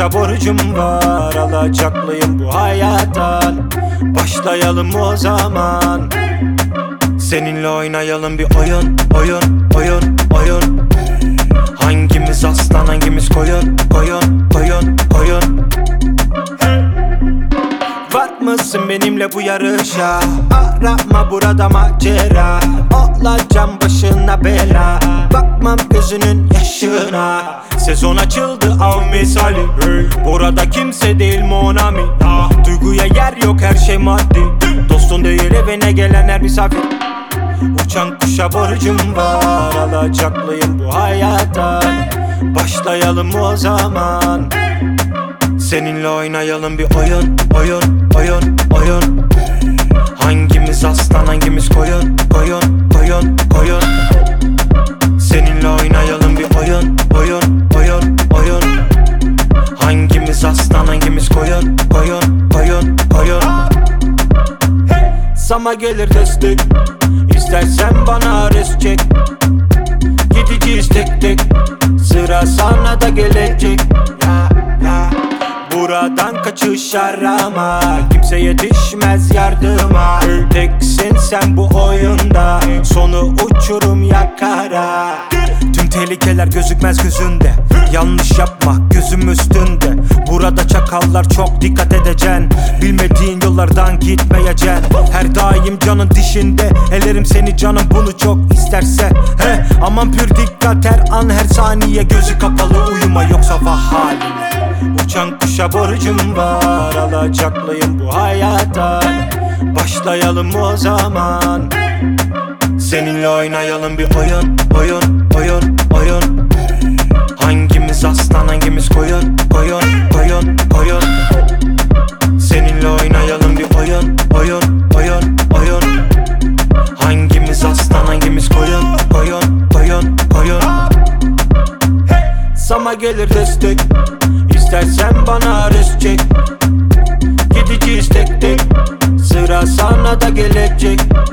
kuşa borcum var, alacaklıyım bu hayattan. Başlayalım o zaman, seninle oynayalım bir oyun, oyun, oyun, oyun. Hangimiz aslan, hangimiz koyun, koyun, koyun, koyun. Var mısın benimle bu yarışa? Arama burada macera, olacağım başına bela. Bakmam gözünün yaşına. Sezon açıldı av misali, burada kimse değil Monami. Duyguya yer yok, her şey maddi. Dostun değil evine gelen her misafir. Uçan kuşa borcum var, alacaklıyım bu hayattan. Başlayalım o zaman, seninle oynayalım bir oyun, oyun, oyun, oyun. Hangimiz aslan, hangimiz koyun, koyun, koyun, koyun. Seninle oynayalım bir oyun, oyun, oyun, oyun. Hangimiz aslan, hangimiz koyun, koyun, koyun, koyun. Sana gelir destek, İstersen bana res çek. Gideceğiz tek tek, sıra sana da gelecek. Buradan kaçış arama, kimse yetişmez yardıma. Teksin sen bu oyunda, sonu uçurum yakara. Tüm tehlikeler gözükmez gözünde, yanlış yapma gözüm üstünde. Burada çakallar çok, dikkat edeceksin. Bilmediğin yollardan gitmeyeceksin. Her daim canın dişinde, ellerim seni canım bunu çok isterse. Aman pür dikkat, her an her saniye gözü kapalı uyuma, yoksa vah haline. Uçan kuşa borcum var, alacaklıyım bu hayattan. Başlayalım o zaman, seninle oynayalım bir oyun, oyun, oyun, oyun. Hangimiz aslan, hangimiz koyun, koyun, koyun, koyun. Seninle oynayalım bir oyun, oyun, oyun, oyun. Hangimiz aslan, hangimiz koyun, koyun, koyun, koyun. Sana gelir destek, İstersen bana res çek. Gideceğiz tek tek, sıra sana da gelecek.